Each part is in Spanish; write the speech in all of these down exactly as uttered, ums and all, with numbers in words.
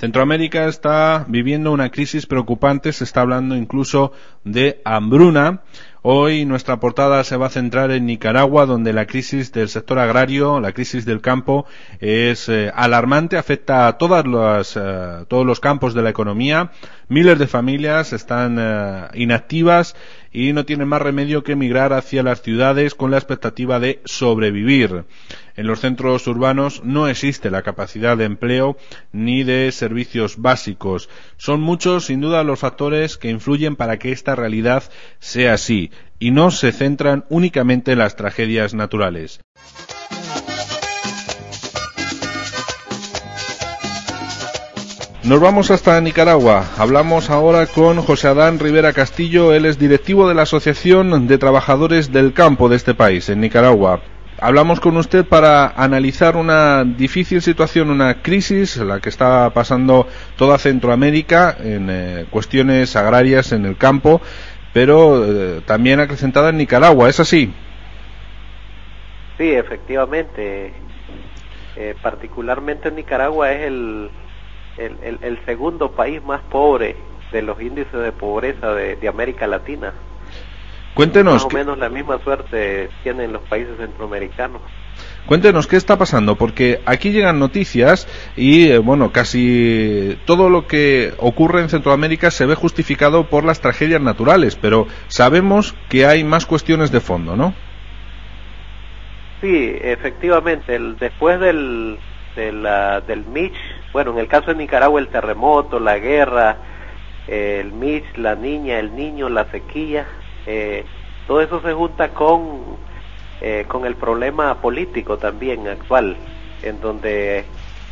Centroamérica está viviendo una crisis preocupante, se está hablando incluso de hambruna. Hoy nuestra portada se va a centrar en Nicaragua, donde la crisis del sector agrario, la crisis del campo, es eh, alarmante, afecta a todas las, eh, todos los campos de la economía. Miles de familias están eh, inactivas y no tienen más remedio que emigrar hacia las ciudades con la expectativa de sobrevivir. En los centros urbanos no existe la capacidad de empleo ni de servicios básicos. Son muchos, sin duda, los factores que influyen para que esta realidad sea así, y no se centran únicamente en las tragedias naturales. Nos vamos hasta Nicaragua. Hablamos ahora con José Adán Rivera Castillo. Él es directivo de la Asociación de Trabajadores del Campo de este país, en Nicaragua. Hablamos con usted para analizar una difícil situación, una crisis, la que está pasando toda Centroamérica en eh, cuestiones agrarias en el campo, pero eh, también acrecentada en Nicaragua. ¿Es así? Sí, efectivamente. Eh, particularmente en Nicaragua es el El, el, el segundo país más pobre de los índices de pobreza de, de América Latina. Cuéntenos. Más o que... menos la misma suerte tienen los países centroamericanos. Cuéntenos qué está pasando, porque aquí llegan noticias y, eh, bueno, casi todo lo que ocurre en Centroamérica se ve justificado por las tragedias naturales, pero sabemos que hay más cuestiones de fondo, ¿no? Sí, efectivamente. El, después del, de la, del Mitch, bueno, en el caso de Nicaragua, el terremoto, la guerra, eh, el Mitch, la niña, el niño, la sequía, eh, todo eso se junta con, eh, con el problema político también actual, en donde,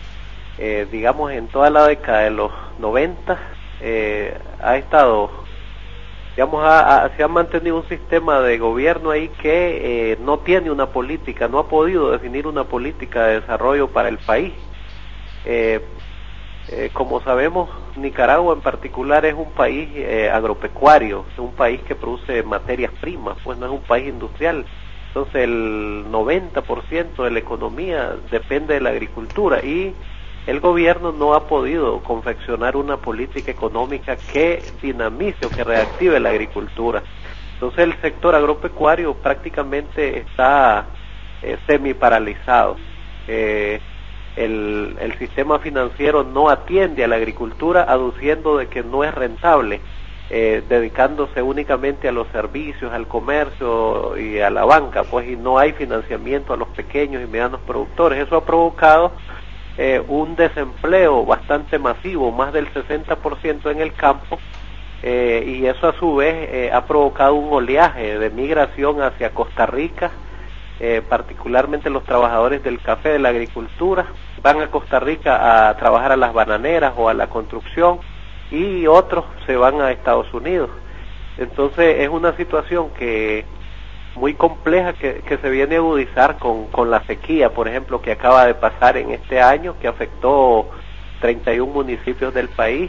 eh, digamos, en toda la década de los noventa, eh, ha estado, digamos, ha, ha, se ha mantenido un sistema de gobierno ahí que eh, no tiene una política, no ha podido definir una política de desarrollo para el país. Eh, eh, como sabemos, Nicaragua en particular es un país eh, agropecuario, es un país que produce materias primas, pues no es un país industrial. Entonces el noventa por ciento de la economía depende de la agricultura y el gobierno no ha podido confeccionar una política económica que dinamice o que reactive la agricultura. Entonces el sector agropecuario prácticamente está eh, semi paralizado. Eh, El, el sistema financiero no atiende a la agricultura, aduciendo de que no es rentable, eh, dedicándose únicamente a los servicios, al comercio y a la banca, pues, y no hay financiamiento a los pequeños y medianos productores. Eso ha provocado eh, un desempleo bastante masivo, más del sesenta por ciento en el campo, eh, y eso a su vez eh, ha provocado un oleaje de migración hacia Costa Rica. Eh, particularmente los trabajadores del café, de la agricultura, van a Costa Rica a trabajar a las bananeras o a la construcción, y otros se van a Estados Unidos. Entonces es una situación que muy compleja que, que se viene a agudizar con, con la sequía, por ejemplo, que acaba de pasar en este año, que afectó treinta y uno municipios del país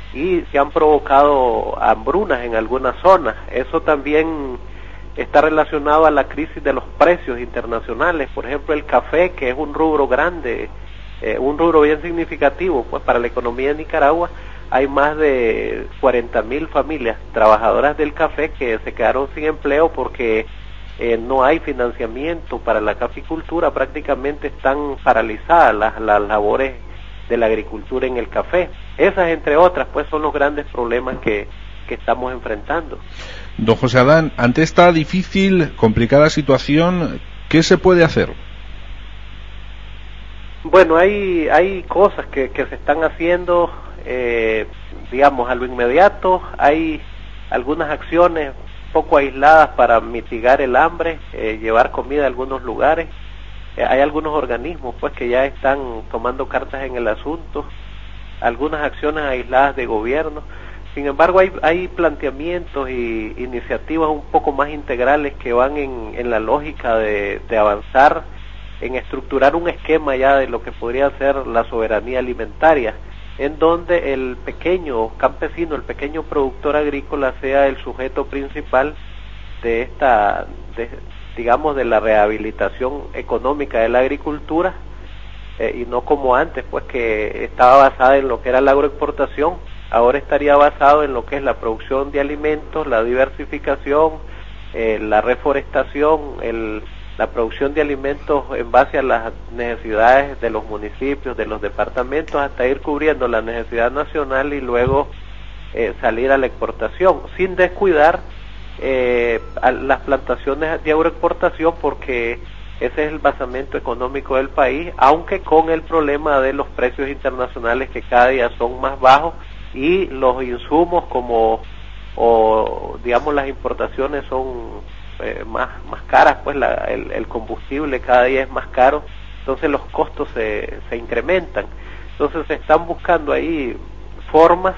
y se han provocado hambrunas en algunas zonas. Eso también está relacionado a la crisis de los precios internacionales. Por ejemplo, el café, que es un rubro grande, eh, un rubro bien significativo pues para la economía de Nicaragua. Hay más de cuarenta mil familias trabajadoras del café que se quedaron sin empleo porque eh, no hay financiamiento para la caficultura. Prácticamente están paralizadas las, las labores de la agricultura en el café. Esas, entre otras, pues son los grandes problemas que, que estamos enfrentando. Don José Adán, ante esta difícil, complicada situación, ¿qué se puede hacer? Bueno, hay hay cosas que, que se están haciendo, eh, digamos, a lo inmediato. Hay algunas acciones poco aisladas para mitigar el hambre, eh, llevar comida a algunos lugares. Eh, hay algunos organismos pues que ya están tomando cartas en el asunto, algunas acciones aisladas de gobierno. Sin embargo, hay, hay planteamientos y iniciativas un poco más integrales que van en, en la lógica de, de avanzar en estructurar un esquema ya de lo que podría ser la soberanía alimentaria, en donde el pequeño campesino, el pequeño productor agrícola sea el sujeto principal de esta, de, digamos, de la rehabilitación económica de la agricultura, eh, y no como antes, pues que estaba basada en lo que era la agroexportación. Ahora estaría basado en lo que es la producción de alimentos, la diversificación, eh, la reforestación, el, la producción de alimentos en base a las necesidades de los municipios, de los departamentos, hasta ir cubriendo la necesidad nacional y luego eh, salir a la exportación, sin descuidar eh, a las plantaciones de agroexportación, porque ese es el basamento económico del país, aunque con el problema de los precios internacionales que cada día son más bajos y los insumos como, o digamos las importaciones son eh, más más caras, pues la, el, el combustible cada día es más caro, entonces los costos se, se incrementan. Entonces se están buscando ahí formas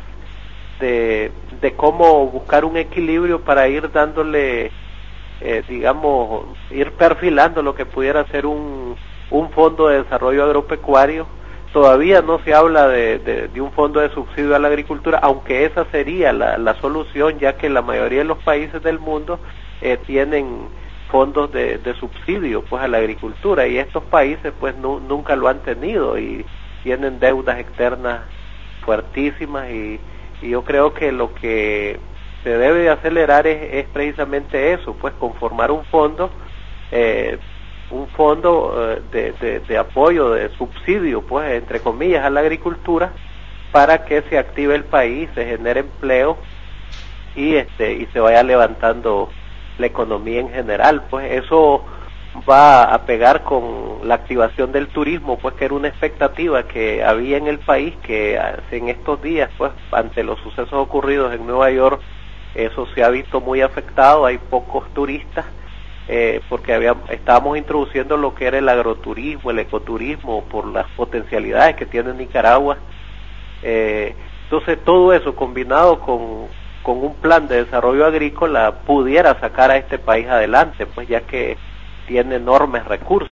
de, de cómo buscar un equilibrio para ir dándole, eh, digamos, ir perfilando lo que pudiera ser un, un fondo de desarrollo agropecuario. Todavía no se habla de, de, de un fondo de subsidio a la agricultura, aunque esa sería la, la solución, ya que la mayoría de los países del mundo eh, tienen fondos de, de subsidio pues a la agricultura, y estos países pues nu, nunca lo han tenido y tienen deudas externas fuertísimas, y, y yo creo que lo que se debe de acelerar es, es precisamente eso, pues conformar un fondo eh, un fondo eh, de, de, de apoyo, de subsidio, pues entre comillas, a la agricultura, para que se active el país, se genere empleo y este y se vaya levantando la economía en general. Pues eso va a pegar con la activación del turismo, pues que era una expectativa que había en el país, que en estos días, pues ante los sucesos ocurridos en Nueva York, eso se ha visto muy afectado, hay pocos turistas. Eh, porque había, estábamos introduciendo lo que era el agroturismo, el ecoturismo, por las potencialidades que tiene Nicaragua. Eh, entonces todo eso combinado con, con un plan de desarrollo agrícola pudiera sacar a este país adelante, pues ya que tiene enormes recursos.